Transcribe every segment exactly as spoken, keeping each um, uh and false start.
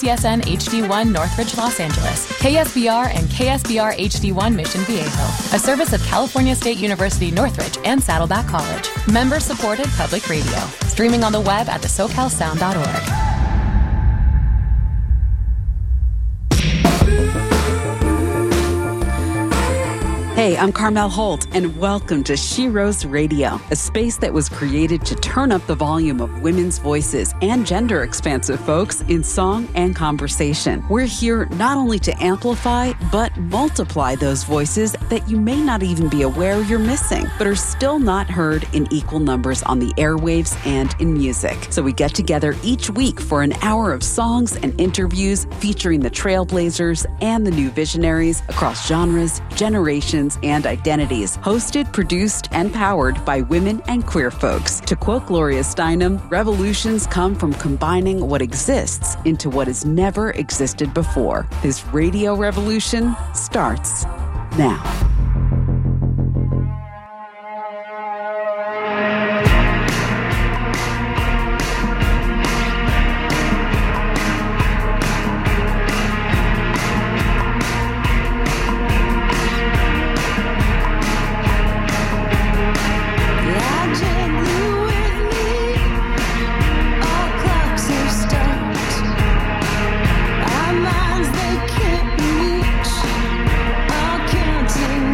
C S N H D one Northridge, Los Angeles, K S B R and K S B R H D one Mission Viejo, a service of California State University Northridge and Saddleback College. Member-supported public radio. Streaming on the web at the socal sound dot org. Hey, I'm Carmel Holt, and welcome to She Rose Radio, a space that was created to turn up the volume of women's voices and gender-expansive folks in song and conversation. We're here not only to amplify, but multiply those voices that you may not even be aware you're missing, but are still not heard in equal numbers on the airwaves and in music. So we get together each week for an hour of songs and interviews featuring the trailblazers and the new visionaries across genres, generations, and identities. Hosted, produced, and powered by women and queer folks. To quote Gloria Steinem, revolutions come from combining what exists into what has never existed before. This radio revolution starts now. Our minds, they can't reach. All counting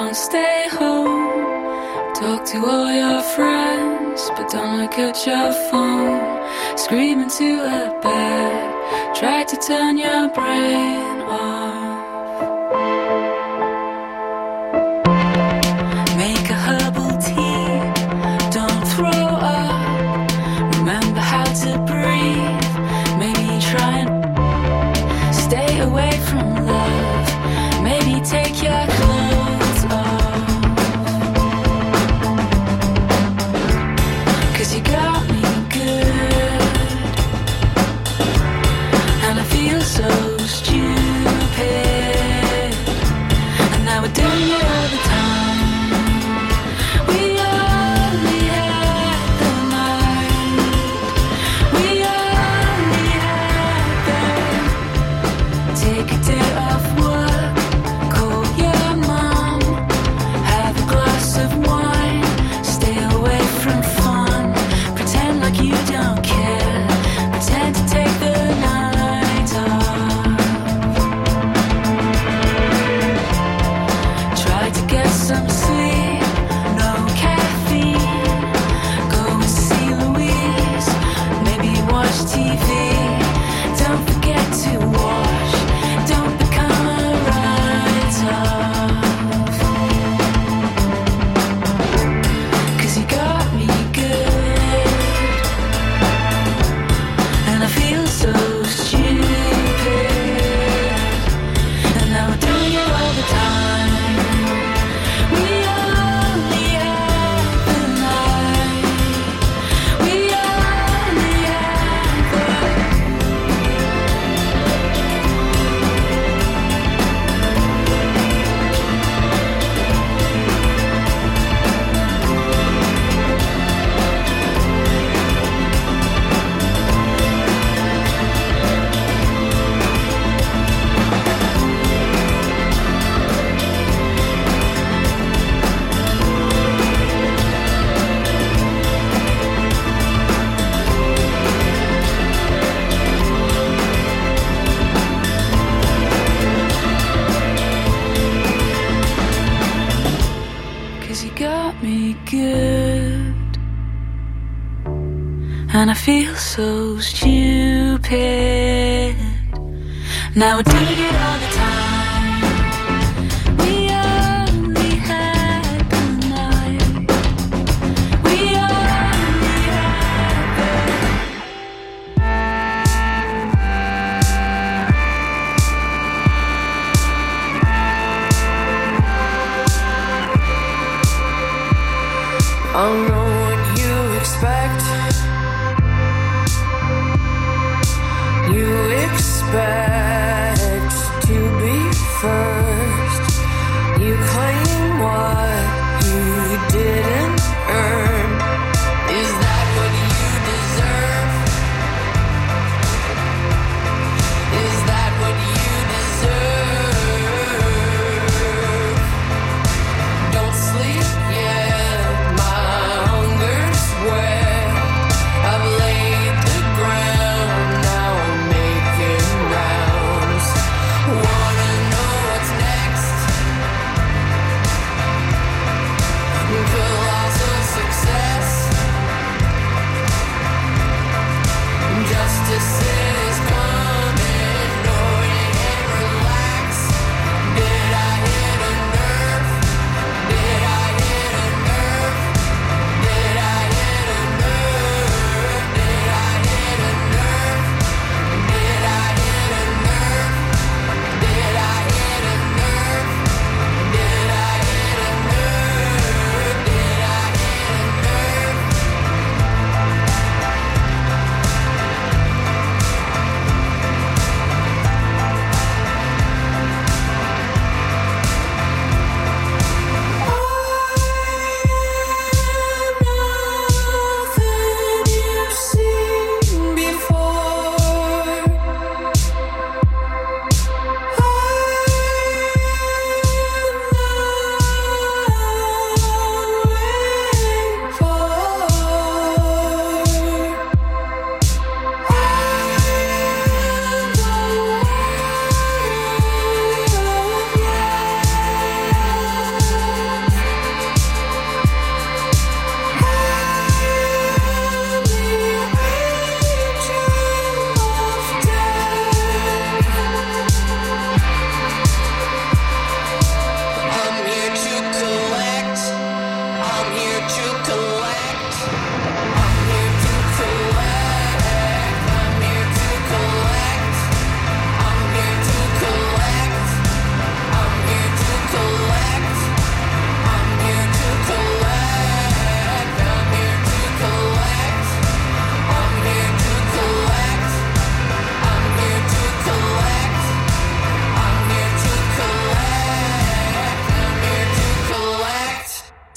don't stay home. Talk to all your friends, but don't look at your phone. Scream into a bed, try to turn your brain off. Make a herbal tea, don't throw up. Remember how to breathe, maybe try and stay away from love. Maybe take your clothes off. 'Cause you got me good, and I feel so stupid. And now we're doing it all the time. We only had the night. We only had the. Take a day off work, call your mom, have a glass of wine, stay away from fun, pretend like you don't care, pretend to take the night off. Try to get some sleep, no caffeine, go and see Louise, maybe watch T V, don't forget to wash, don't become a write-off. 'Cause you got me good, and I feel so stupid. And now we're doing it all the time. We only had the night. We only had the. Cause you got me good, and I feel so stupid. Now we're doing it all the time. We only had the night. We only had the. I know what you expect. You expect to be first. You claim what you didn't earn. Is that what you deserve? Is that what you deserve? Don't sleep yet, my hunger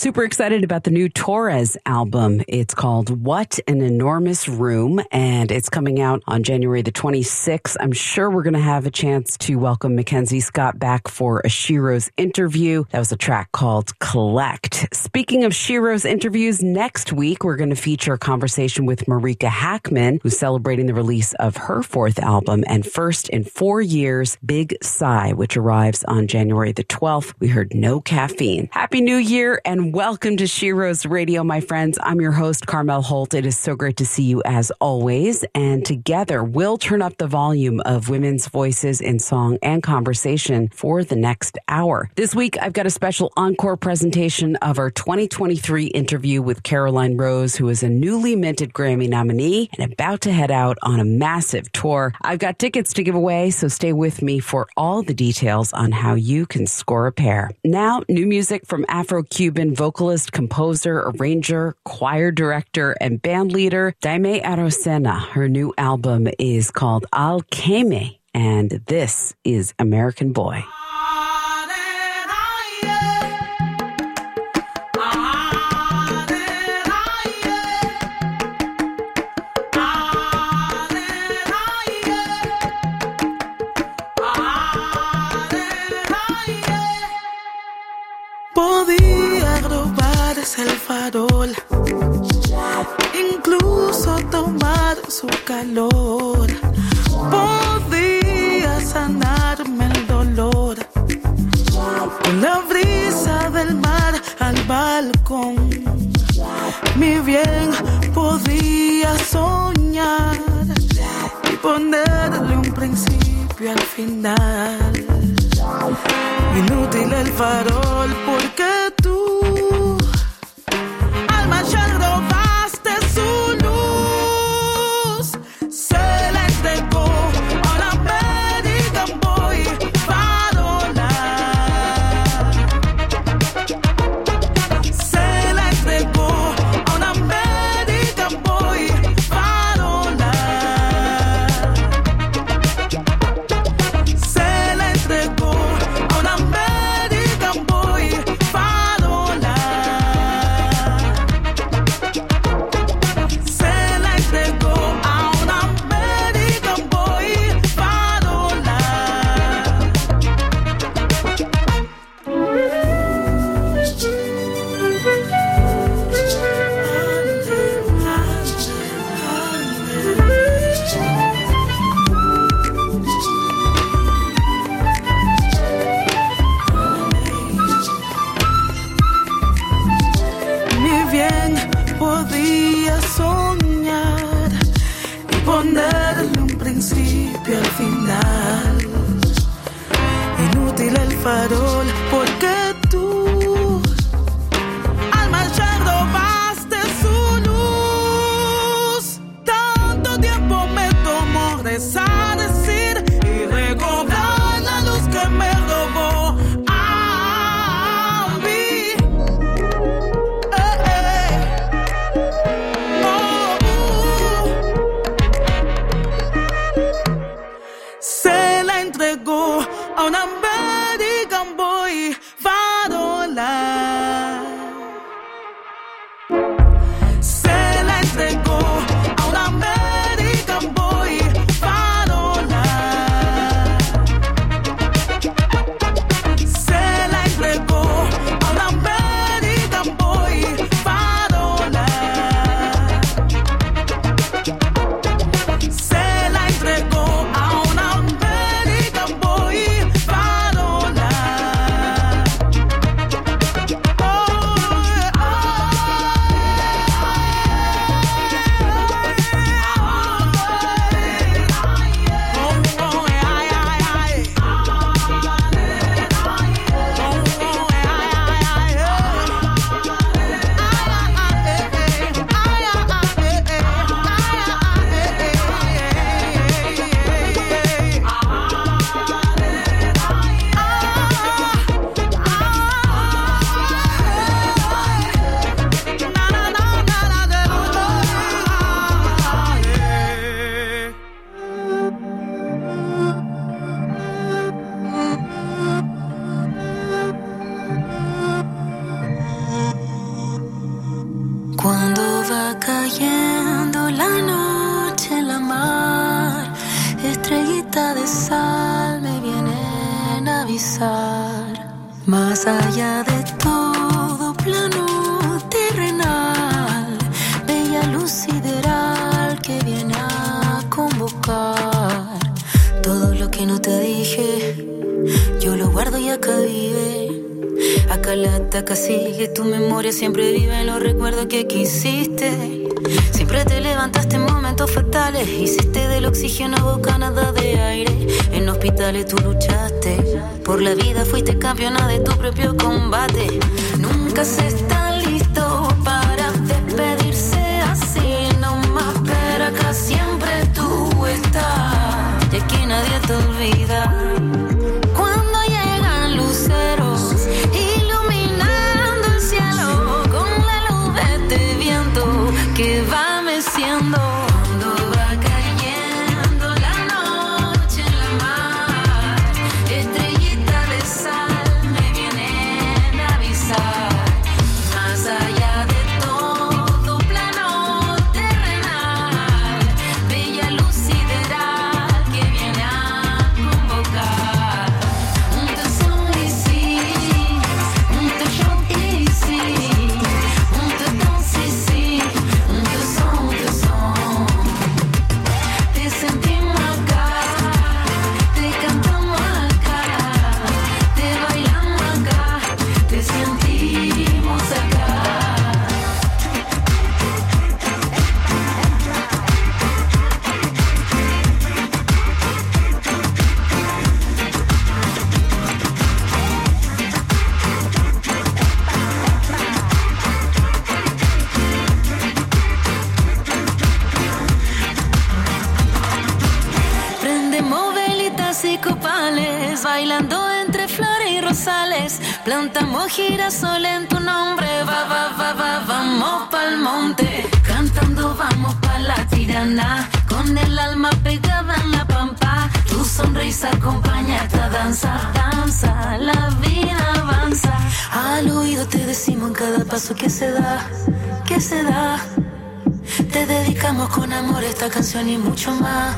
Super excited about the new Torres album. It's called What an Enormous Room, and it's coming out on January the twenty-sixth. I'm sure we're going to have a chance to welcome Mackenzie Scott back for a Shiro's interview. That was a track called Collect. Speaking of Shiro's interviews, next week we're going to feature a conversation with Marika Hackman, who's celebrating the release of her fourth album and first in four years, Big Sigh, which arrives on January the twelfth. We heard No Caffeine. Happy New Year and welcome to Shiro's Radio, my friends. I'm your host, Carmel Holt. It is so great to see you as always. And together, we'll turn up the volume of women's voices in song and conversation for the next hour. This week, I've got a special encore presentation of our twenty twenty-three interview with Caroline Rose, who is a newly minted Grammy nominee and about to head out on a massive tour. I've got tickets to give away, so stay with me for all the details on how you can score a pair. Now, new music from Afro-Cuban vocalist, composer, arranger, choir director, and band leader Daimé Arocena. Her new album is called Alchemy, and this is American Boy. Podía robar el farol, incluso tomar su calor. Podía sanarme el dolor con la brisa del mar al balcón. Mi bien podía soñar y ponerle un principio al final. Inútil el farol porque tú al marchar robaste su luz. Se la entregó a la American Boy farola. Se la entregó a una American Boy farola. Se la entregó a una American Boy farola. Se la entregó a una American Boy farola. Mi bien podía soñar y ponerle un principio al final. Inútil el farol porque tú al marchar robaste su luz. Tanto tiempo me tomó resarcir y recobrar la luz que me robó a mí. Eh, eh. Oh, uh. Se la entregó a un American Boy cayendo la noche en la mar, estrellita de sal me vienen a avisar. Más allá de todo plano terrenal, bella luz sideral que viene a convocar. Todo lo que no te dije, yo lo guardo y acá vive. Acá la ataca sigue, tu memoria siempre vive en los recuerdos que quisiste. Siempre te levantaste en momentos fatales, hiciste del oxígeno bocanada de aire. En hospitales tú luchaste, por la vida fuiste campeona de tu propio combate. Nunca se está listo para despedirse así nomás, pero acá siempre tú estás y aquí nadie te olvida. Cuando llegan luceros iluminando el cielo con la luz de este viento que va meciendo. Cuando va cayendo la noche en la mar, estrellita de sal me vienen a avisar. Más allá de todo plano terrenal, bella luz sideral que viene a convocar. Un tesón y sí, un tesón y sí, un tesón sí, sí, un tesón, un tesón. Te sentimos acá, te cantamos acá, te bailamos acá, te sentimos acá. Prendemos velitas y copales, bailando entre flores y rosales. Plantamos girasol en tu nombre, va, va, va, va, vamos pa'l monte. Cantando vamos pa' la tirana, con el alma pegada en la pampa. Tu sonrisa acompaña esta danza, danza, la vida avanza. Al oído te decimos en cada paso que se da, que se da. Te dedicamos con amor esta canción y mucho más.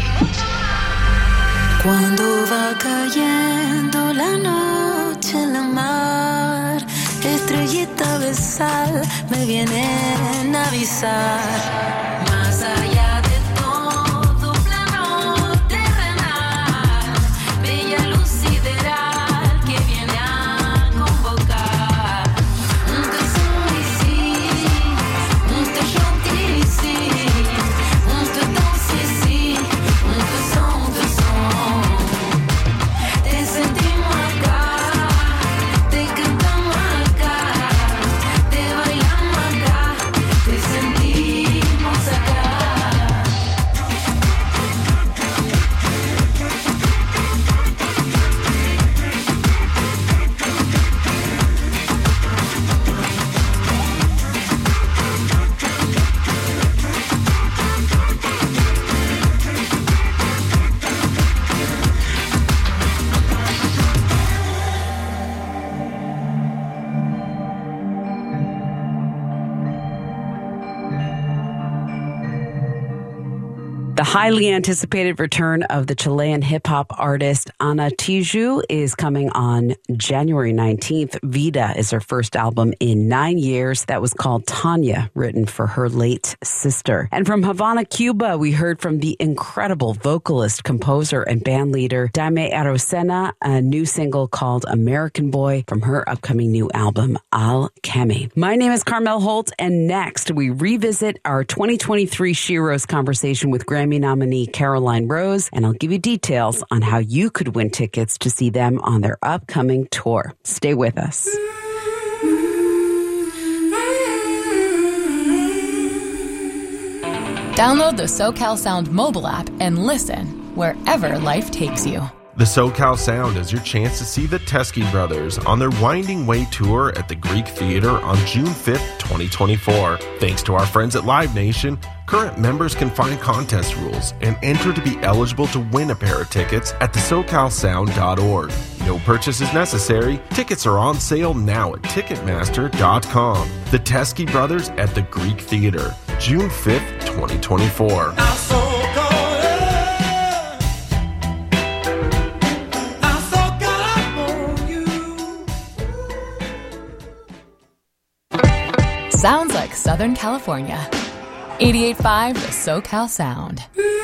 Cuando va cayendo la noche en la mar, estrellita de sal me vienen a avisar. Más allá de todo plano terrenal, bella luz sideral que viene a convocar. Un tesón y sí, un tesón y sí, un tesón sí, sí, un tesón, un tesón. Te sentimos acá, te cantamos acá, te bailamos acá, te sentimos acá. The highly anticipated return of the Chilean hip-hop artist Ana Tijoux is coming on January nineteenth. Vida is her first album in nine years. That was called Tanya, written for her late sister. And from Havana, Cuba, we heard from the incredible vocalist, composer, and band leader Daimé Arocena, a new single called American Boy from her upcoming new album, Alchemy. My name is Carmel Holt, and next we revisit our twenty twenty-three She Rose conversation with Grammy nominee Caroline Rose, and I'll give you details on how you could win tickets to see them on their upcoming tour. Stay with us. Download the SoCal Sound mobile app and listen wherever life takes you. The SoCal Sound is your chance to see the Teskey Brothers on their Winding Way tour at the Greek Theater on June fifth, twenty twenty-four. Thanks to our friends at Live Nation, current members can find contest rules and enter to be eligible to win a pair of tickets at the socal sound dot org. No purchase is necessary. Tickets are on sale now at ticketmaster dot com. The Teskey Brothers at the Greek Theater. June fifth, twenty twenty-four. I'm so caught up. I'm so caught up on you. Sounds like Southern California. eighty-eight point five The SoCal Sound.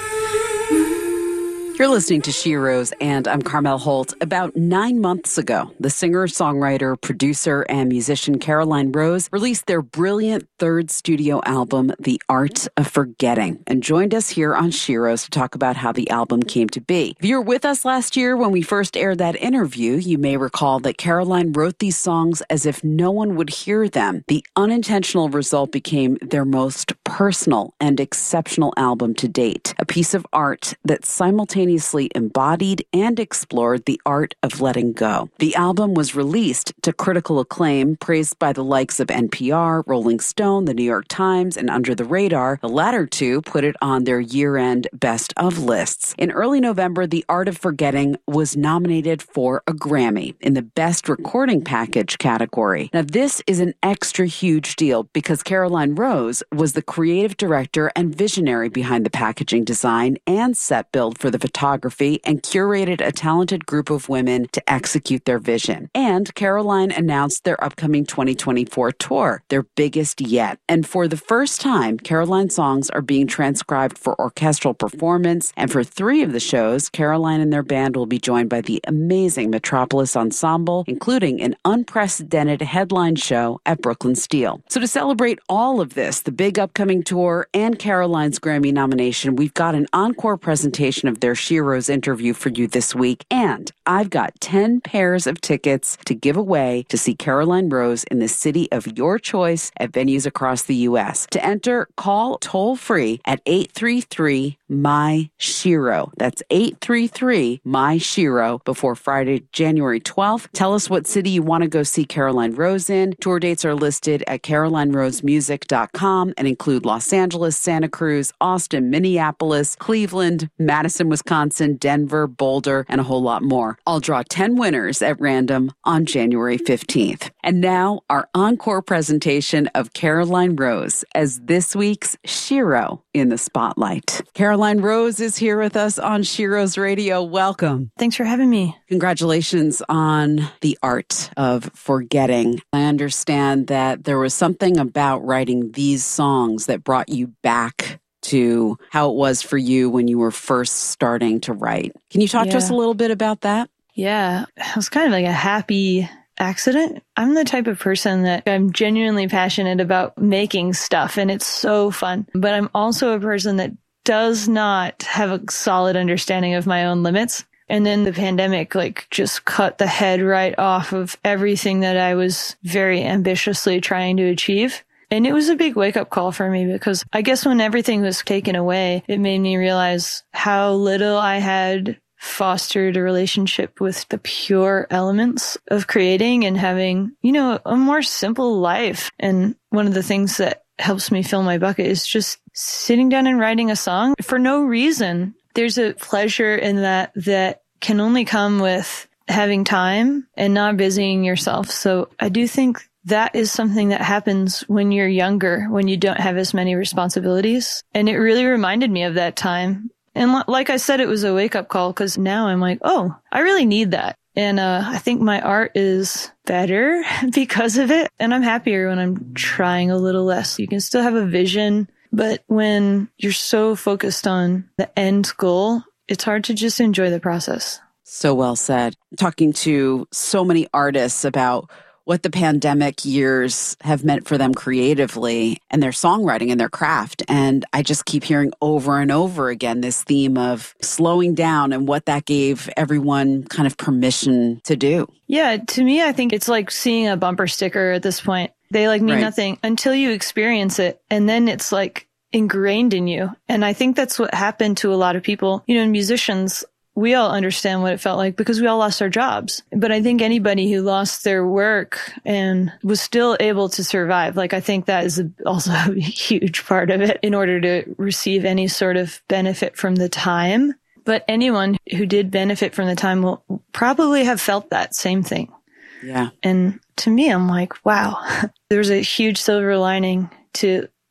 You're listening to She Rose, and I'm Carmel Holt. About nine months ago, the singer, songwriter, producer, and musician Caroline Rose released their brilliant third studio album, The Art of Forgetting, and joined us here on She Rose to talk about how the album came to be. If you were with us last year when we first aired that interview, you may recall that Caroline wrote these songs as if no one would hear them. The unintentional result became their most personal and exceptional album to date, a piece of art that simultaneously embodied and explored the art of letting go. The album was released to critical acclaim, praised by the likes of N P R, Rolling Stone, The New York Times, and Under the Radar. The latter two put it on their year-end best of lists. In early November, The Art of Forgetting was nominated for a Grammy in the Best Recording Package category. Now, this is an extra huge deal because Caroline Rose was the creative director and visionary behind the packaging design and set build for the photography, and curated a talented group of women to execute their vision. And Caroline announced their upcoming twenty twenty-four tour, their biggest yet. And for the first time, Caroline songs are being transcribed for orchestral performance, and for three of the shows, Caroline and their band will be joined by the amazing Metropolis Ensemble, including an unprecedented headline show at Brooklyn Steel. So to celebrate all of this, the big upcoming tour and Caroline's Grammy nomination, we've got an encore presentation of their She Rose interview for you this week, and I've got ten pairs of tickets to give away to see Caroline Rose in the city of your choice at venues across the U S. To enter, call toll-free at eight three three, M Y, Shiro. That's eight three three, M Y, Shiro before Friday, January twelfth. Tell us what city you want to go see Caroline Rose in. Tour dates are listed at caroline rose music dot com and include Los Angeles, Santa Cruz, Austin, Minneapolis, Cleveland, Madison, Wisconsin, Denver, Boulder, and a whole lot more. I'll draw ten winners at random on January fifteenth. And now, our encore presentation of Caroline Rose as this week's Shiro in the Spotlight. Caroline Rose is here with us on She Rose Radio. Welcome. Thanks for having me. Congratulations on The Art of Forgetting. I understand that there was something about writing these songs that brought you back to how it was for you when you were first starting to write. Can you talk Yeah. to us a little bit about that? Yeah, it was kind of like a happy accident. I'm the type of person that I'm genuinely passionate about making stuff, and it's so fun. But I'm also a person that does not have a solid understanding of my own limits. And then the pandemic, like, just cut the head right off of everything that I was very ambitiously trying to achieve. And it was a big wake-up call for me because I guess when everything was taken away, it made me realize how little I had fostered a relationship with the pure elements of creating and having, you know, a more simple life. And one of the things that helps me fill my bucket is just sitting down and writing a song for no reason. There's a pleasure in that that can only come with having time and not busying yourself. So I do think that is something that happens when you're younger, when you don't have as many responsibilities. And it really reminded me of that time. And l- like I said, it was a wake-up call because now I'm like, oh, I really need that. And uh, I think my art is better because of it. And I'm happier when I'm trying a little less. You can still have a vision, but when you're so focused on the end goal, it's hard to just enjoy the process. So well said. Talking to so many artists about what the pandemic years have meant for them creatively and their songwriting and their craft. And I just keep hearing over and over again this theme of slowing down and what that gave everyone kind of permission to do. Yeah, to me, I think it's like seeing a bumper sticker at this point. They like mean Right. nothing until you experience it. And then it's like ingrained in you. And I think that's what happened to a lot of people. You know, musicians, we all understand what it felt like because we all lost our jobs. But I think anybody who lost their work and was still able to survive, like I think that is also a huge part of it in order to receive any sort of benefit from the time. But anyone who did benefit from the time will probably have felt that same thing. Yeah. And to me, I'm like, wow, there's a huge silver lining to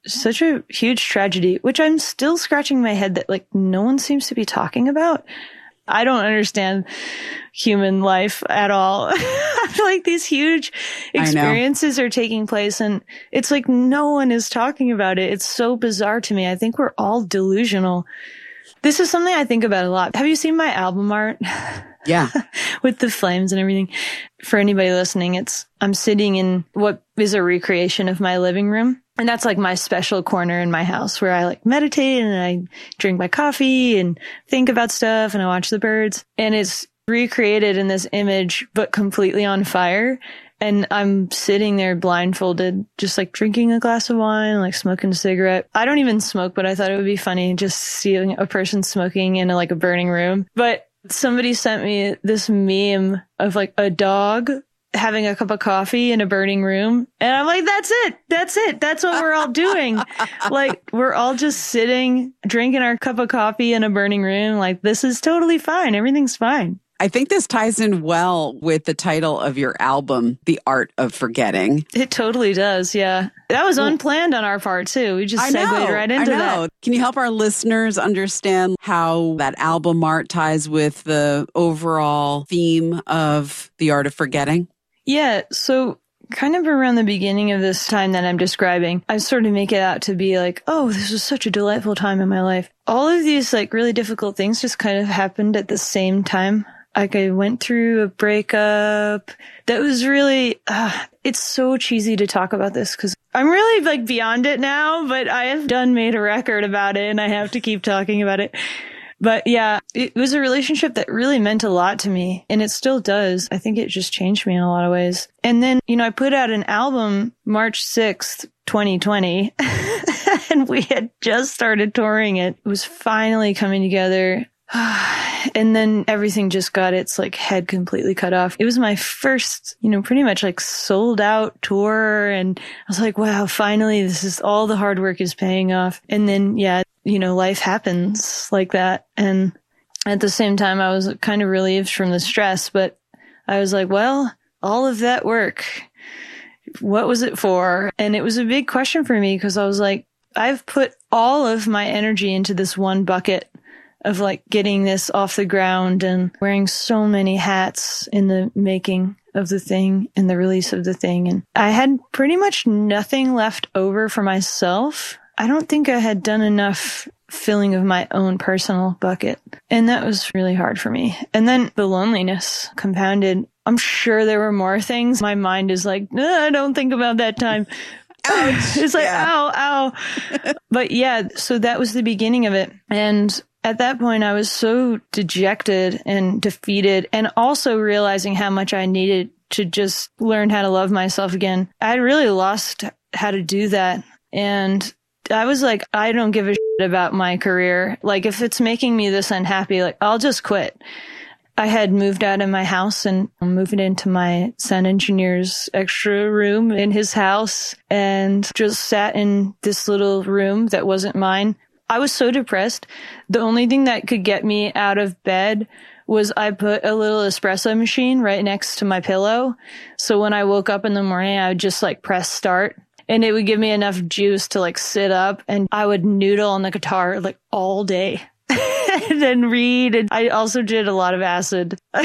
such a huge tragedy, which I'm still scratching my head that like no one seems to be talking about. I don't understand human life at all. I feel like these huge experiences are taking place and it's like no one is talking about it. It's so bizarre to me. I think we're all delusional. This is something I think about a lot. Have you seen my album art? Yeah. With the flames and everything. For anybody listening, it's, I'm sitting in what is a recreation of my living room. And that's like my special corner in my house where I like meditate and I drink my coffee and think about stuff and I watch the birds. And it's recreated in this image, but completely on fire. And I'm sitting there blindfolded, just like drinking a glass of wine, like smoking a cigarette. I don't even smoke, but I thought it would be funny just seeing a person smoking in a, like a burning room. But somebody sent me this meme of like a dog having a cup of coffee in a burning room. And I'm like, that's it. That's it. That's what we're all doing. Like, we're all just sitting, drinking our cup of coffee in a burning room. Like, this is totally fine. Everything's fine. I think this ties in well with the title of your album, The Art of Forgetting. It totally does, yeah. That was unplanned on our part, too. We just I segued know, right into I know. that. Can you help our listeners understand how that album art ties with the overall theme of The Art of Forgetting? Yeah, so kind of around the beginning of this time that I'm describing, I sort of make it out to be like, oh, this was such a delightful time in my life. All of these like really difficult things just kind of happened at the same time. Like I went through a breakup that was really, uh, it's so cheesy to talk about this because I'm really like beyond it now, but I have done made a record about it and I have to keep talking about it. But yeah, it was a relationship that really meant a lot to me and it still does. I think it just changed me in a lot of ways. And then, you know, I put out an album March sixth, twenty twenty and we had just started touring it. It was finally coming together. And then everything just got its like head completely cut off. It was my first, you know, pretty much like sold out tour. And I was like, wow, finally, this is all the hard work is paying off. And then, yeah, you know, life happens like that. And at the same time, I was kind of relieved from the stress, but I was like, well, all of that work, what was it for? And it was a big question for me because I was like, I've put all of my energy into this one bucket of like getting this off the ground and wearing so many hats in the making of the thing and the release of the thing. And I had pretty much nothing left over for myself. I don't think I had done enough filling of my own personal bucket. And that was really hard for me. And then the loneliness compounded. I'm sure there were more things. My mind is like, I don't think about that time. Ouch. It's like, yeah. ow, ow. But yeah, so that was the beginning of it. And at that point, I was so dejected and defeated and also realizing how much I needed to just learn how to love myself again. I really lost how to do that. And I was like, I don't give a shit about my career. Like, if it's making me this unhappy, like, I'll just quit. I had moved out of my house and moved into my sound engineer's extra room in his house and just sat in this little room that wasn't mine. I was so depressed. The only thing that could get me out of bed was I put a little espresso machine right next to my pillow. So when I woke up in the morning, I would just like press start and it would give me enough juice to like sit up and I would noodle on the guitar like all day. And then read. And I also did a lot of acid because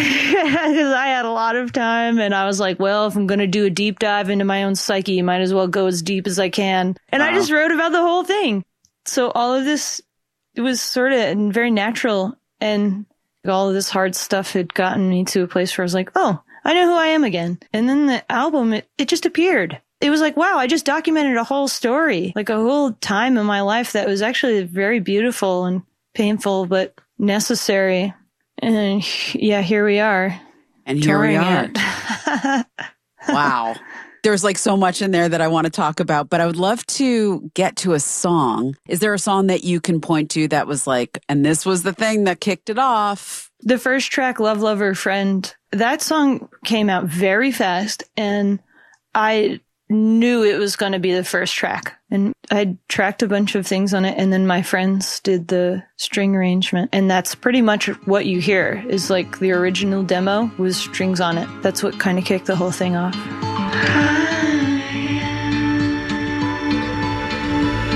I had a lot of time. And I was like, well, if I'm going to do a deep dive into my own psyche, might as well go as deep as I can. And wow. I just wrote about the whole thing. So all of this, it was sort of very natural. And all of this hard stuff had gotten me to a place where I was like, oh, I know who I am again. And then the album, it, it just appeared. It was like, wow, I just documented a whole story, like a whole time in my life that was actually very beautiful and painful, but necessary. And yeah, here we are. And here we are. Wow. There's like so much in there that I want to talk about, but I would love to get to a song. Is there a song that you can point to that was like, and this was the thing that kicked it off? The first track, Love Lover Friend, that song came out very fast and I knew it was going to be the first track. And I tracked a bunch of things on it and then my friends did the string arrangement. And that's pretty much what you hear is like the original demo with strings on it. That's what kind of kicked the whole thing off.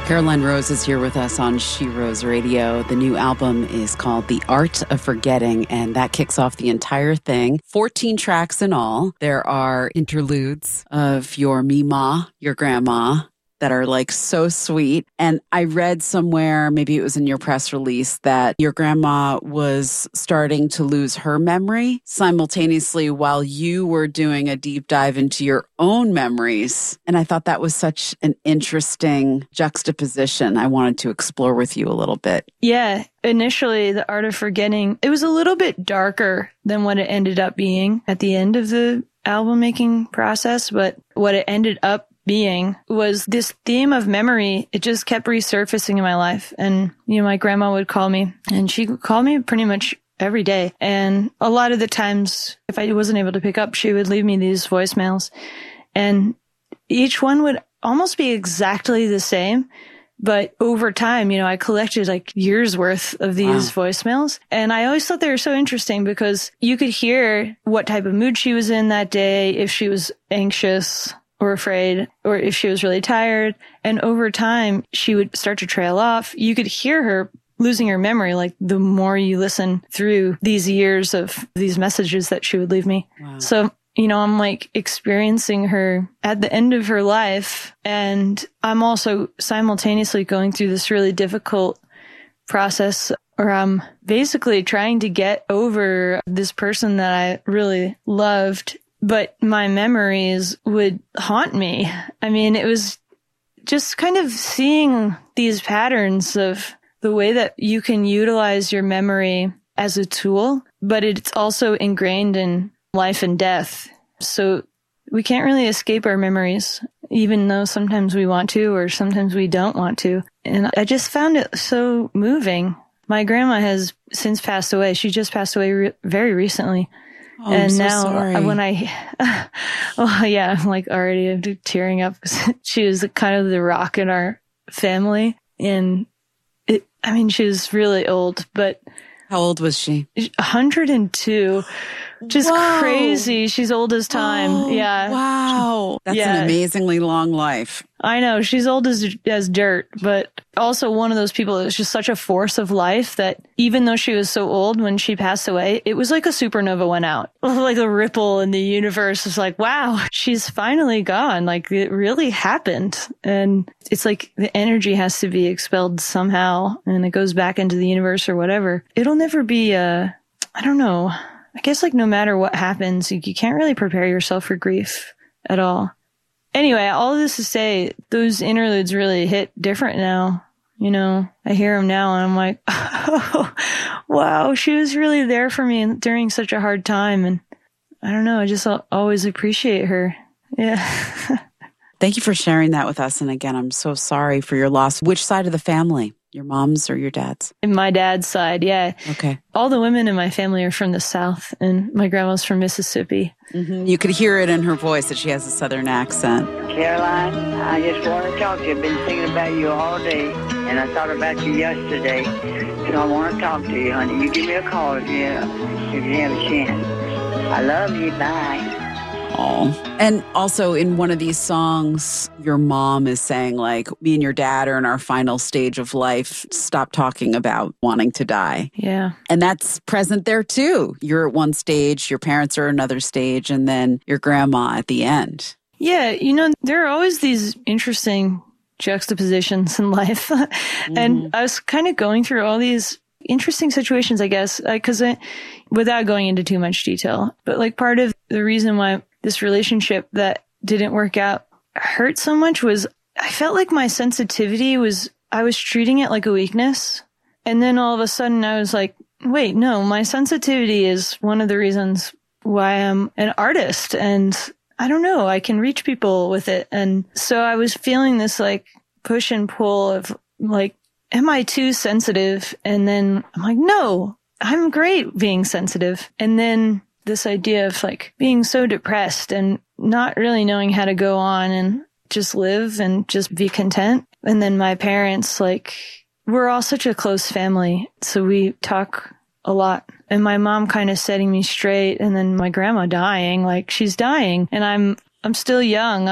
Caroline Rose is here with us on She Rose Radio. The new album is called The Art of Forgetting, and that kicks off the entire thing. fourteen tracks in all. There are interludes of your Mima, your grandma, that are like so sweet. And I read somewhere, maybe it was in your press release, that your grandma was starting to lose her memory simultaneously while you were doing a deep dive into your own memories. And I thought that was such an interesting juxtaposition I wanted to explore with you a little bit. Yeah. Initially, The Art of Forgetting, it was a little bit darker than what it ended up being at the end of the album making process. But what it ended up being was this theme of memory. It just kept resurfacing in my life. And, you know, my grandma would call me, and she would call me pretty much every day. And a lot of the times, if I wasn't able to pick up, she would leave me these voicemails. And each one would almost be exactly the same. But over time, you know, I collected like years worth of these wow. voicemails. And I always thought they were so interesting because you could hear what type of mood she was in that day, if she was anxious or afraid, or if she was really tired. And over time, she would start to trail off. You could hear her losing her memory, like the more you listen through these years of these messages that she would leave me. Wow. So, you know, I'm like experiencing her at the end of her life. And I'm also simultaneously going through this really difficult process where I'm basically trying to get over this person that I really loved. But my memories would haunt me. I mean, it was just kind of seeing these patterns of the way that you can utilize your memory as a tool, but it's also ingrained in life and death. So we can't really escape our memories, even though sometimes we want to or sometimes we don't want to. And I just found it so moving. My grandma has since passed away. She just passed away re- very recently. Oh, and I'm so now sorry. when I, well, yeah, I'm like already tearing up. She was kind of the rock in our family. And it, I mean, she was really old, but. How old was she? one hundred two. Just Whoa. Crazy. She's old as time. Oh, yeah. Wow. That's yeah. an amazingly long life. I know. She's old as as dirt, but also one of those people that was just such a force of life that even though she was so old when she passed away, it was like a supernova went out. Like a ripple in the universe was like, wow, she's finally gone. Like it really happened. And it's like the energy has to be expelled somehow and it goes back into the universe or whatever. It'll never be, uh, I don't know. I guess like no matter what happens, you, you can't really prepare yourself for grief at all. Anyway, all of this to say, those interludes really hit different now. You know, I hear them now and I'm like, oh, wow, she was really there for me during such a hard time. And I don't know, I just always appreciate her. Yeah. Thank you for sharing that with us. And again, I'm so sorry for your loss. Which side of the family? Your mom's or your dad's? In my dad's side, yeah. Okay. All the women in my family are from the South, and my grandma's from Mississippi. Mm-hmm. You could hear it in her voice that she has a Southern accent. Caroline, I just want to talk to you. I've been thinking about you all day, and I thought about you yesterday. So I want to talk to you, honey. You give me a call if you, if you have a chance. I love you. Bye. Oh. And also in one of these songs, your mom is saying like, me and your dad are in our final stage of life. Stop talking about wanting to die. Yeah. And that's present there too. You're at one stage, your parents are another stage, and then your grandma at the end. Yeah. You know, there are always these interesting juxtapositions in life. Mm-hmm. And I was kind of going through all these interesting situations, I guess, because without going into too much detail, but like part of the reason why this relationship that didn't work out hurt so much was I felt like my sensitivity was, I was treating it like a weakness. And then all of a sudden I was like, wait, no, my sensitivity is one of the reasons why I'm an artist. And I don't know, I can reach people with it. And so I was feeling this like push and pull of like, am I too sensitive? And then I'm like, no, I'm great being sensitive. And then this idea of like being so depressed and not really knowing how to go on and just live and just be content. And then my parents, like, we're all such a close family. So we talk a lot. And my mom kind of setting me straight. And then my grandma dying, like she's dying. And I'm, I'm still young. I'm,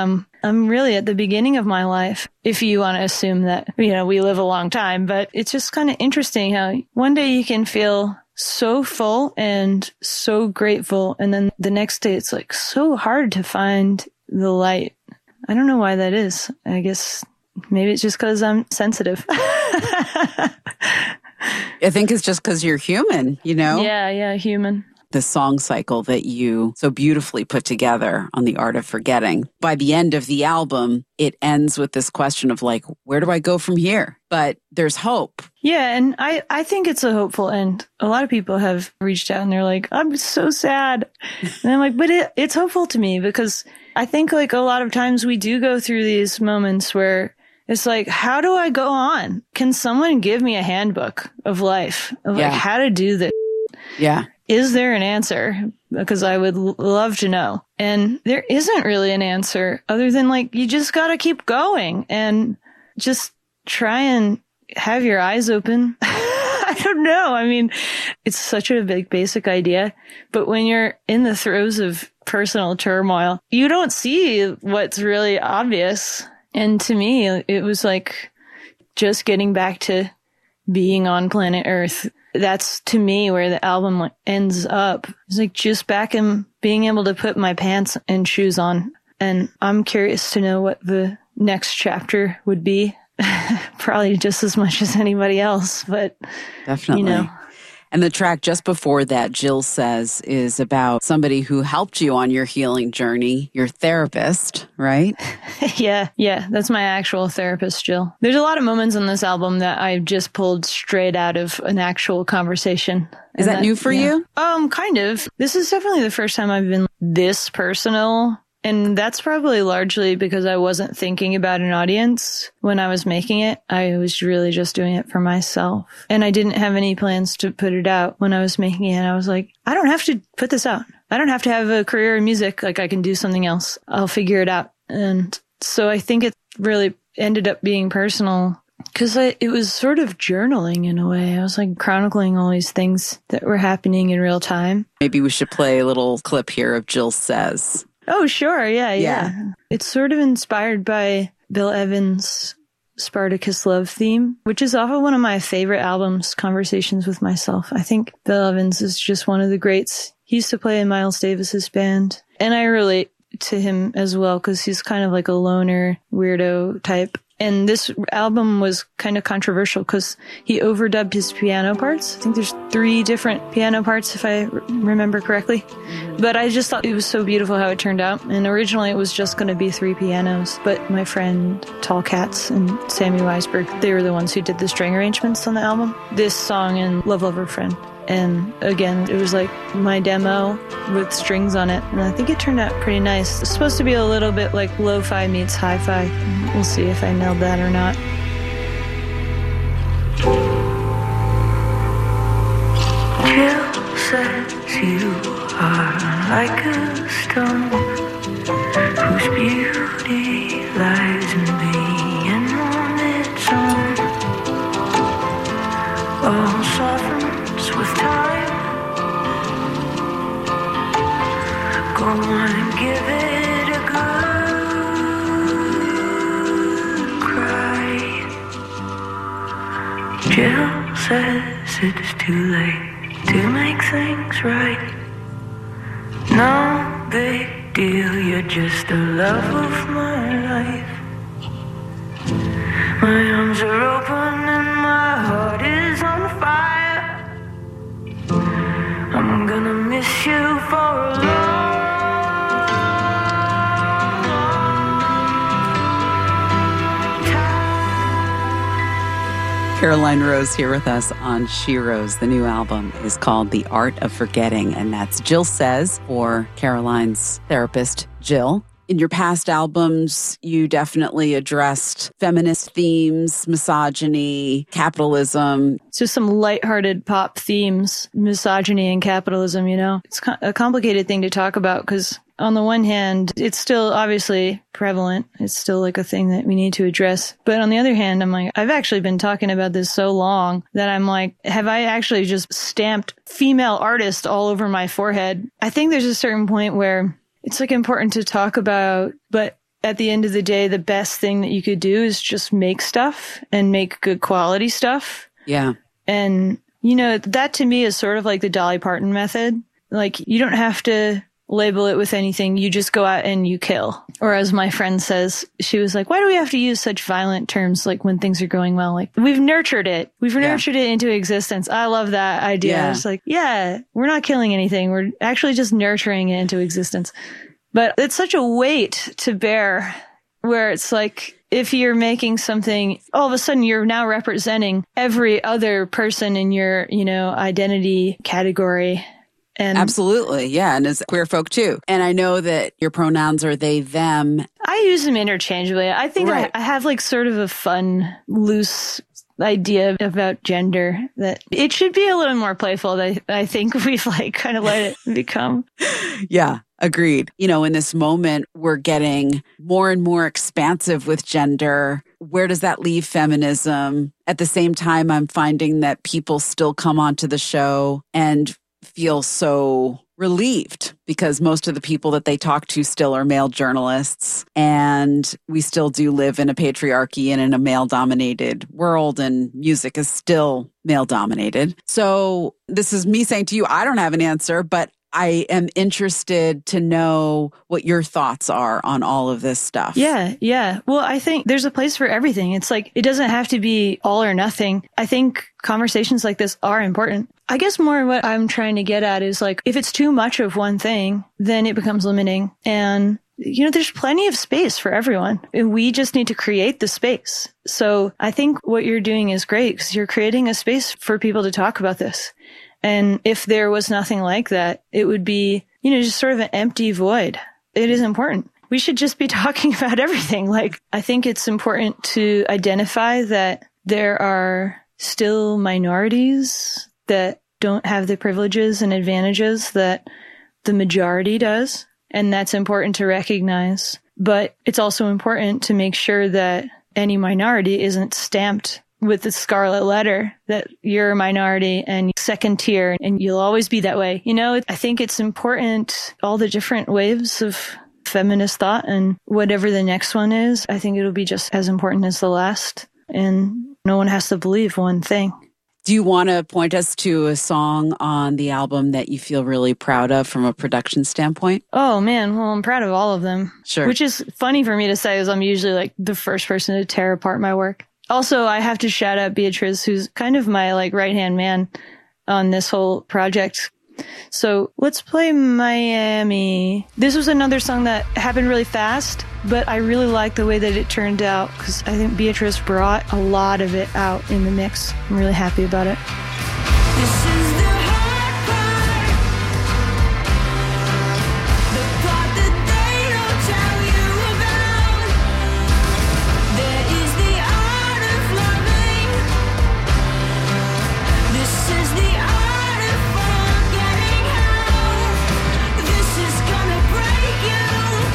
I'm really at the beginning of my life, if you want to assume that, you know, we live a long time. But it's just kind of interesting how one day you can feel so full and so grateful. And then the next day it's like so hard to find the light. I don't know why that is. I guess maybe it's just because I'm sensitive. I think it's just because you're human, you know? Yeah, yeah, human. The song cycle that you so beautifully put together on The Art of Forgetting. By the end of the album, it ends with this question of like, where do I go from here? But there's hope. Yeah, and I, I think it's a hopeful end. A lot of people have reached out and they're like, I'm so sad. And I'm like, but it, it's hopeful to me because I think like a lot of times we do go through these moments where it's like, how do I go on? Can someone give me a handbook of life of Yeah. like how to do this? Yeah. Is there an answer? Because I would l- love to know. And there isn't really an answer other than like, you just got to keep going and just try and have your eyes open. I don't know. I mean, it's such a big basic idea, but when you're in the throes of personal turmoil, you don't see what's really obvious. And to me, it was like just getting back to being on planet Earth. That's to me where the album ends up. It's like just back in being able to put my pants and shoes on. And I'm curious to know what the next chapter would be. Probably just as much as anybody else, but Definitely. you know. And the track just before that, Jill Says, is about somebody who helped you on your healing journey, your therapist, right? Yeah, yeah, that's my actual therapist, Jill. There's a lot of moments on this album that I just pulled straight out of an actual conversation. Is And that new for yeah. you? Um, kind of. This is definitely the first time I've been this personal. And that's probably largely because I wasn't thinking about an audience when I was making it. I was really just doing it for myself. And I didn't have any plans to put it out when I was making it. I was like, I don't have to put this out. I don't have to have a career in music. Like I can do something else. I'll figure it out. And so I think it really ended up being personal because it was sort of journaling in a way. I was like chronicling all these things that were happening in real time. Maybe we should play a little clip here of Jill Says. Oh, sure. Yeah, yeah, Yeah. It's sort of inspired by Bill Evans' Spartacus Love theme, which is often one of my favorite albums, Conversations with Myself. I think Bill Evans is just one of the greats. He used to play in Miles Davis's band. And I relate to him as well because he's kind of like a loner, weirdo type. And this album was kind of controversial because he overdubbed his piano parts. I think there's three different piano parts, if I r- remember correctly. But I just thought it was so beautiful how it turned out. And originally it was just going to be three pianos. But my friend Tall Cats and Sammy Weisberg, they were the ones who did the string arrangements on the album. This song and Love Lover Friend. And again, it was like my demo with strings on it. And I think it turned out pretty nice. It's supposed to be a little bit like lo-fi meets hi-fi. We'll see if I nailed that or not. Jill says you are like a stone whose beauty lies in being on its own. All softens with time. Go on and give it a good cry. Jill says it's too late to make things right. No big deal, you're just the love of my life. My arms are open and my heart is on fire. I'm gonna miss you for a long Caroline Rose here with us on She Rose. The new album is called The Art of Forgetting, and that's Jill Says for Caroline's therapist, Jill. In your past albums, you definitely addressed feminist themes, misogyny, capitalism. It's just some lighthearted pop themes, misogyny and capitalism, you know? It's a complicated thing to talk about because on the one hand, it's still obviously prevalent. It's still like a thing that we need to address. But on the other hand, I'm like, I've actually been talking about this so long that I'm like, have I actually just stamped female artist all over my forehead? I think there's a certain point where it's like important to talk about, but at the end of the day, the best thing that you could do is just make stuff and make good quality stuff. Yeah. And, you know, that to me is sort of like the Dolly Parton method. Like, you don't have to label it with anything. You just go out and you kill. Or as my friend says, she was like, why do we have to use such violent terms like when things are going well? Like, we've nurtured it. We've Yeah. nurtured it into existence. I love that idea. Yeah. It's like, yeah, we're not killing anything. We're actually just nurturing it into existence. But it's such a weight to bear where it's like, if you're making something, all of a sudden you're now representing every other person in your, you know, identity category. And Absolutely. Yeah. And as queer folk too. And I know that your pronouns are they, them. I use them interchangeably. I think Right. I, I have like sort of a fun, loose idea about gender that it should be a little more playful. I, I think we've like kind of let it become. Yeah. Agreed. You know, in this moment, we're getting more and more expansive with gender. Where does that leave feminism? At the same time, I'm finding that people still come onto the show and feel so relieved because most of the people that they talk to still are male journalists, and we still do live in a patriarchy and in a male-dominated world, and music is still male-dominated. So this is me saying to you, I don't have an answer, but I am interested to know what your thoughts are on all of this stuff. Yeah, yeah. Well, I think there's a place for everything. It's like, it doesn't have to be all or nothing. I think conversations like this are important. I guess more what I'm trying to get at is like, if it's too much of one thing, then it becomes limiting. And, you know, there's plenty of space for everyone. And we just need to create the space. So I think what you're doing is great because you're creating a space for people to talk about this. And if there was nothing like that, it would be, you know, just sort of an empty void. It is important. We should just be talking about everything. Like, I think it's important to identify that there are still minorities that don't have the privileges and advantages that the majority does. And that's important to recognize. But it's also important to make sure that any minority isn't stamped with the scarlet letter that you're a minority and second tier and you'll always be that way. You know, I think it's important, all the different waves of feminist thought and whatever the next one is, I think it'll be just as important as the last. And no one has to believe one thing. Do you want to point us to a song on the album that you feel really proud of from a production standpoint? Oh man, well, I'm proud of all of them. Sure. Which is funny for me to say, as I'm usually like the first person to tear apart my work. Also, I have to shout out Beatrice, who's kind of my like right-hand man on this whole project. So let's play Miami. This was another song that happened really fast, but I really like the way that it turned out because I think Beatrice brought a lot of it out in the mix. I'm really happy about it. This is the hard part, the part that they don't tell you about. There is the art of loving. This is the art of forgetting how this is gonna break you.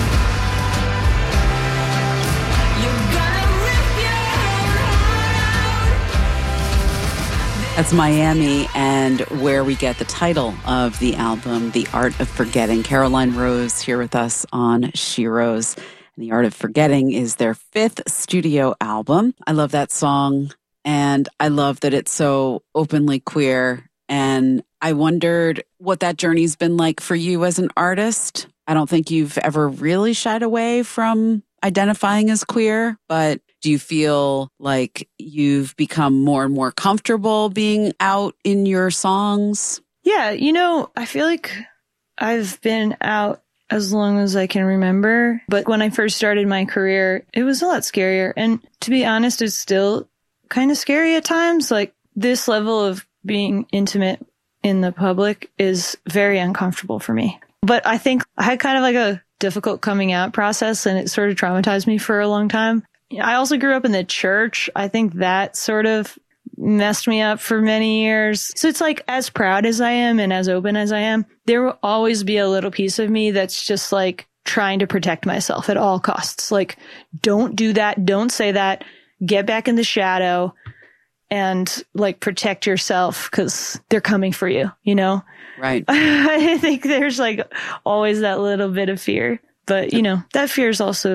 You're gonna rip your own heart out. That's Miami, and where we get the title of the album, The Art of Forgetting. Caroline Rose here with us on She Rose. And The Art of Forgetting is their fifth studio album. I love that song, and I love that it's so openly queer. And I wondered what that journey's been like for you as an artist. I don't think you've ever really shied away from identifying as queer, but do you feel like you've become more and more comfortable being out in your songs? Yeah, you know, I feel like I've been out as long as I can remember. But when I first started my career, it was a lot scarier. And to be honest, it's still kind of scary at times. Like, this level of being intimate in the public is very uncomfortable for me. But I think I had kind of like a difficult coming out process, and it sort of traumatized me for a long time. I also grew up in the church. I think that sort of messed me up for many years. So it's like, as proud as I am and as open as I am, there will always be a little piece of me that's just like trying to protect myself at all costs. Like, don't do that. Don't say that. Get back in the shadow and like protect yourself because they're coming for you, you know? Right. I think there's like always that little bit of fear. But, you know, that fear is also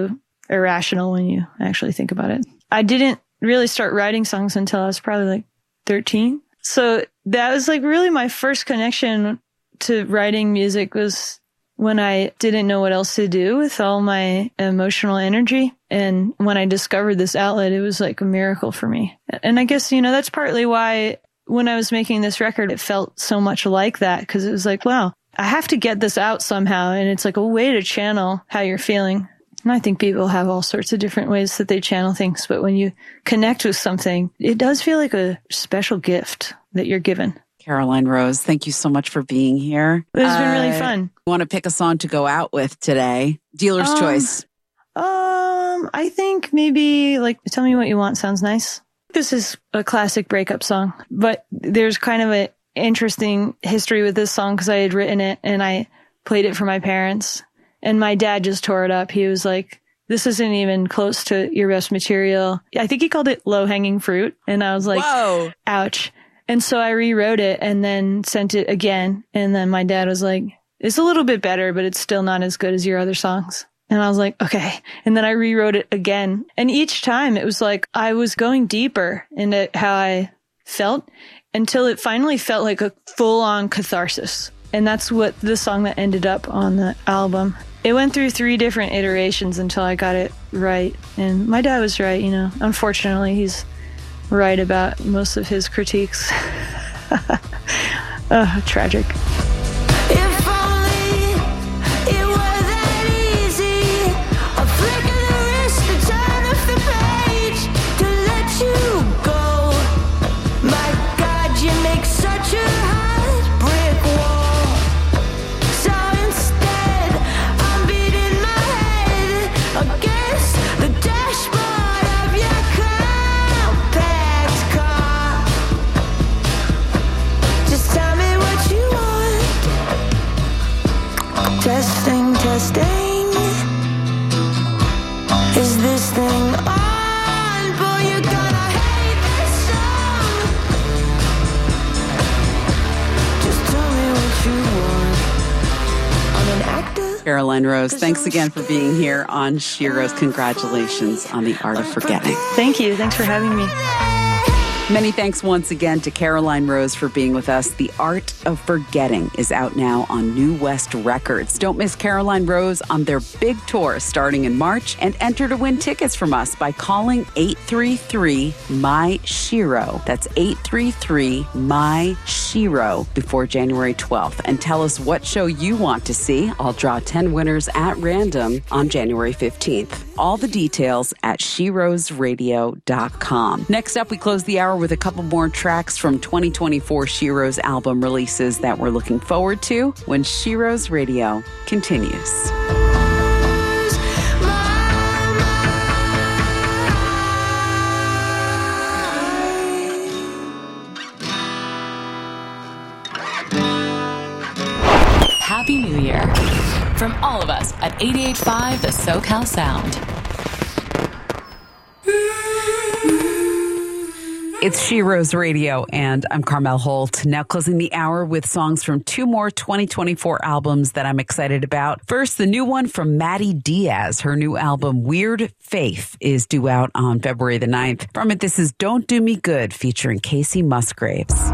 irrational when you actually think about it. I didn't really start writing songs until I was probably like thirteen. So that was like really my first connection to writing music, was when I didn't know what else to do with all my emotional energy. And when I discovered this outlet, it was like a miracle for me. And I guess, you know, that's partly why when I was making this record, it felt so much like that, because it was like, wow, I have to get this out somehow. And it's like a way to channel how you're feeling. And I think people have all sorts of different ways that they channel things. But when you connect with something, it does feel like a special gift that you're given. Caroline Rose, thank you so much for being here. It's been really fun. I want to pick a song to go out with today. Dealer's Um, choice. Um, I think maybe like Tell Me What You Want sounds nice. This is a classic breakup song, but there's kind of an interesting history with this song because I had written it and I played it for my parents, and my dad just tore it up. He was like, this isn't even close to your best material. I think he called it low hanging fruit. And I was like, Whoa. Ouch. And so I rewrote it and then sent it again. And then my dad was like, it's a little bit better, but it's still not as good as your other songs. And I was like, okay. And then I rewrote it again. And each time it was like I was going deeper into how I felt until it finally felt like a full-on catharsis. And that's what the song that ended up on the album. It went through three different iterations until I got it right. And my dad was right, you know. Unfortunately, he's right about most of his critiques. uh, tragic. If only it were that easy, a flick of the wrist, a turn of the page to let you go. My God, you make such a hard brick wall. So instead, I'm beating my head against the dashboard of your compact car. Just tell me what you want. Testing, testing. Is this thing on? Boy, you're gonna hate this song. Just tell me what you want. I'm an actor. Caroline Rose, thanks again for being here on Shiro's. Congratulations on The Art of Forgetting. Thank you. Thanks for having me. Many thanks once again to Caroline Rose for being with us. The Art of Forgetting is out now on New West Records. Don't miss Caroline Rose on their big tour starting in March, and enter to win tickets from us by calling eight three three, M Y, S H I R O. That's eight three three, M Y, S H I R O before January twelfth, and tell us what show you want to see. I'll draw ten winners at random on January fifteenth. All the details at shirose radio dot com. Next up, we close the hour with a couple more tracks from twenty twenty-four Shiro's album releases that we're looking forward to when Shiro's Radio continues. Happy New Year from all of us at eighty-eight point five The SoCal Sound. It's Shiro's Radio, and I'm Carmel Holt. Now closing the hour with songs from two more twenty twenty-four albums that I'm excited about. First, the new one from Maddie Diaz. Her new album, Weird Faith, is due out on February the ninth. From it, this is Don't Do Me Good, featuring Casey Musgraves.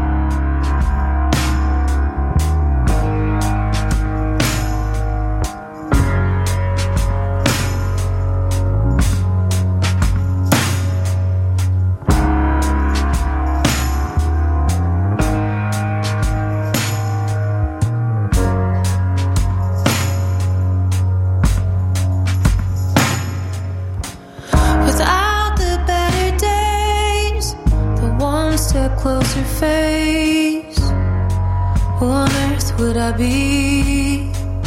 Closer face, who on earth would I be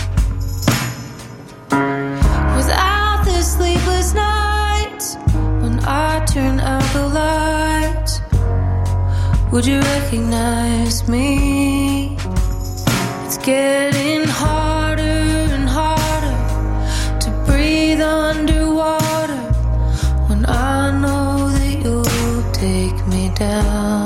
without the sleepless nights? When I turn out the lights, would you recognize me? It's getting harder and harder to breathe underwater when I know that you'll take me down.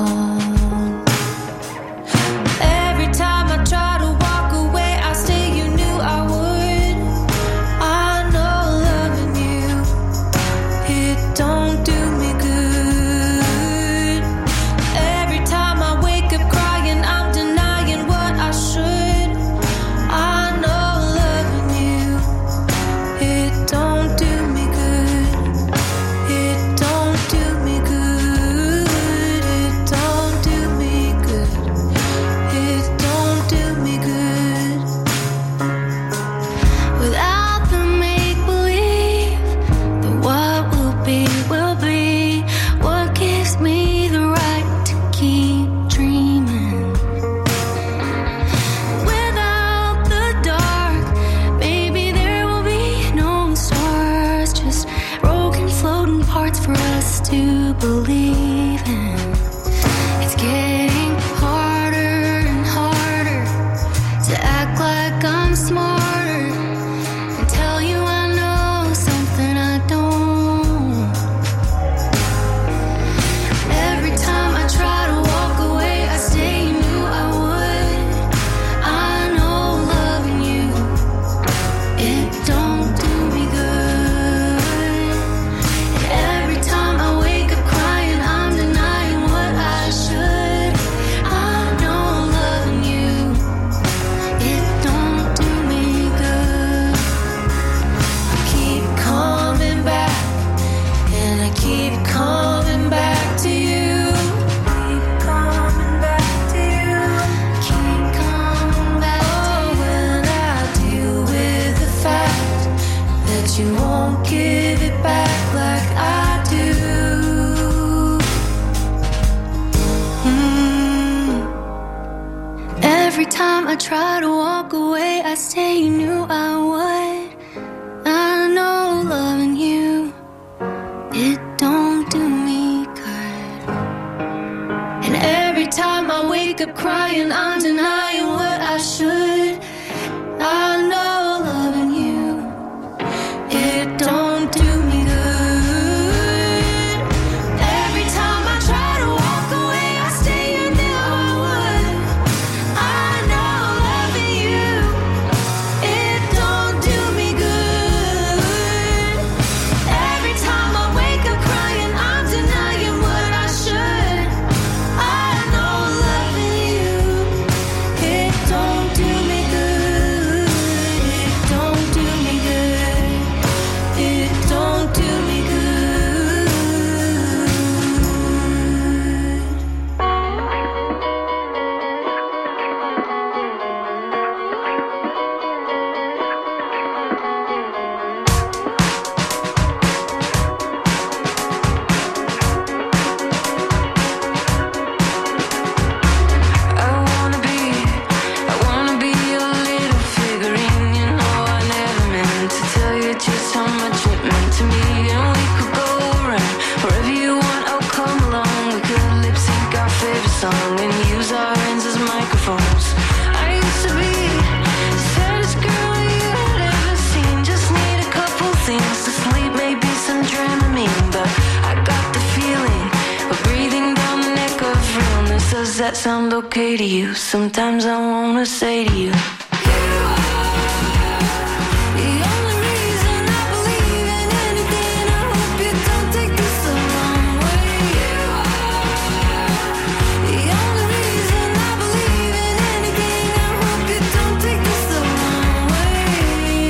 time I try to walk away, I say you knew I would. I know loving you, it don't do me good. And every time I wake up crying, I'm denying what I should. I know loving you, it don't do me good. Every time I try to walk away, I say you knew I would. I know loving you, it don't do me good. Every time I wake up crying, I'm denying what I should. I know loving you, it don't do me good. It don't do me good. It don't do me good. I wanna be, I wanna be your little figurine. You know I never meant to tell you just how much it meant to me. And we could go around wherever you want, I'll come along. We could lip sync our favorite song and use our hands as microphones. I used to be the saddest girl you had ever seen. Just need a couple things to sleep, maybe some Dramamine. But I got the feeling of breathing down the neck of realness. Does that sound okay to you? Sometimes I wanna say to you, you are the only reason I believe in anything. I hope you don't take this the wrong way. You are the only reason I believe in anything. I hope you don't take this the wrong way.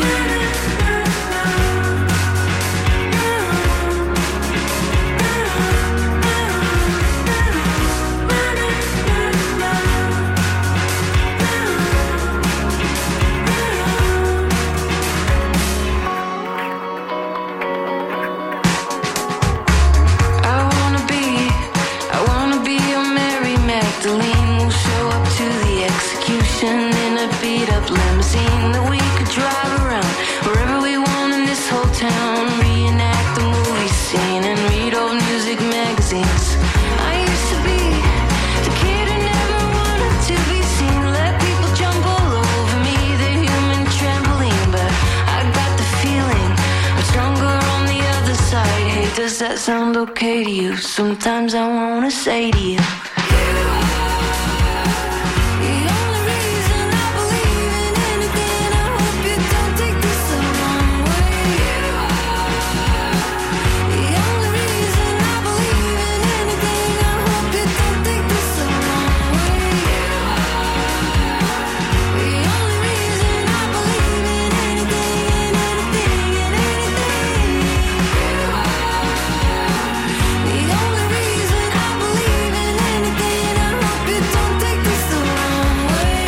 I wanna be, I wanna be your Mary Magdalene. We'll show up to the execution in a beat up limousine that we could drive around wherever we want in this whole town. Reenact the movie scene and read old music magazines. I used to be the kid who never wanted to be seen. Let people jump all over me, the human trampoline. But I got the feeling I'm stronger on the other side. Hey, does that sound okay to you? Sometimes I wanna say to you, you are the only reason I believe in anything. I hope you don't take this the wrong way. You are the only reason I believe in anything. I hope you don't take this the wrong way. You are the only reason I believe in anything, in anything, in anything. You are the only reason I believe in anything. I hope you don't take this the wrong way.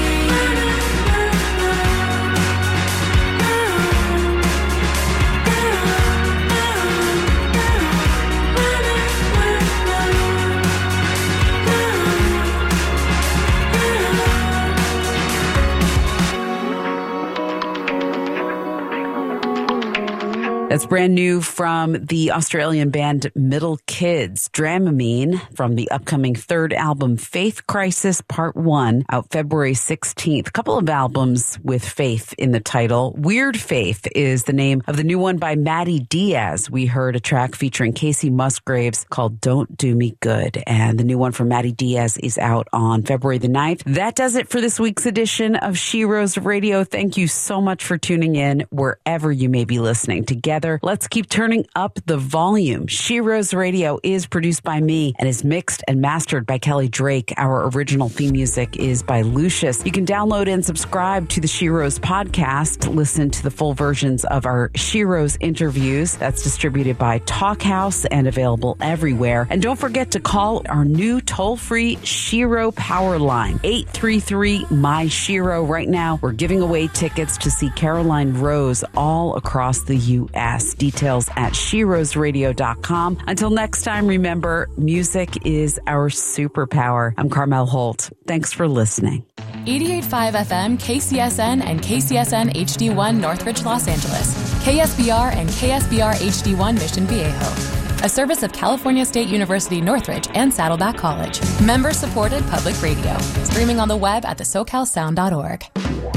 That's brand new from the Australian band Middle Kids, Dramamine, from the upcoming third album, Faith Crisis Part one, out February sixteenth. A couple of albums with faith in the title. Weird Faith is the name of the new one by Maddie Diaz. We heard a track featuring Casey Musgraves called Don't Do Me Good, and the new one from Maddie Diaz is out on February the ninth. That does it for this week's edition of She Rose Radio. Thank you so much for tuning in wherever you may be listening. Together, let's keep turning up the volume. She Rose Radio is produced by me and is mixed and mastered by Kelly Drake. Our original theme music is by Lucius. You can download and subscribe to the She Rose podcast. Listen to the full versions of our She Rose interviews. That's distributed by Talkhouse and available everywhere. And don't forget to call our new toll-free Shiro Power Line, eight three three, M Y S H I R O. Right now, we're giving away tickets to see Caroline Rose all across the U S Details at she rose radio dot com. Until next time, remember, music is our superpower. I'm Carmel Holt. Thanks for listening. eighty-eight point five F M, K C S N, and K C S N H D one Northridge, Los Angeles. K S B R and K S B R H D one Mission Viejo. A service of California State University Northridge and Saddleback College. Member-supported public radio. Streaming on the web at the socal sound dot org.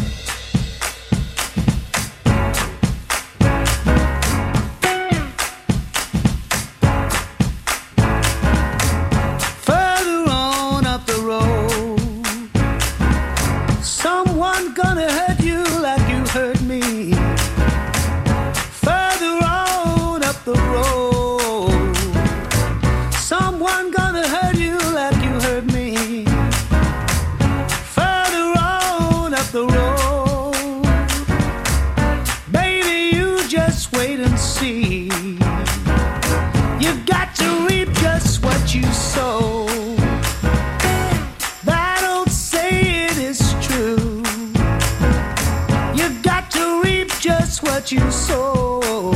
Further on up the road, someone gonna hurt you like you hurt me. Further on up the road, someone gonna hurt you like you hurt me. Further on up the road, baby, you just wait and see. You got to reap just what you sow. That old saying is true. You got to reap just what you sow.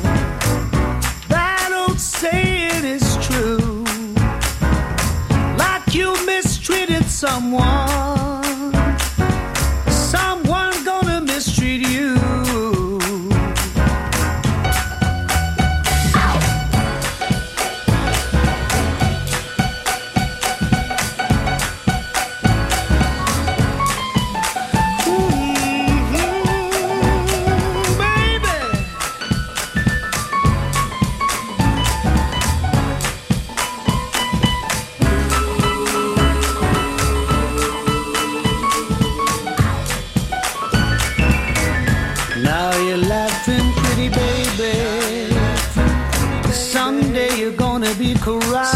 That old saying is true. Like you mistreated someone, someone gonna mistreat you. Now you're laughing, pretty baby. Someday you're gonna be crying.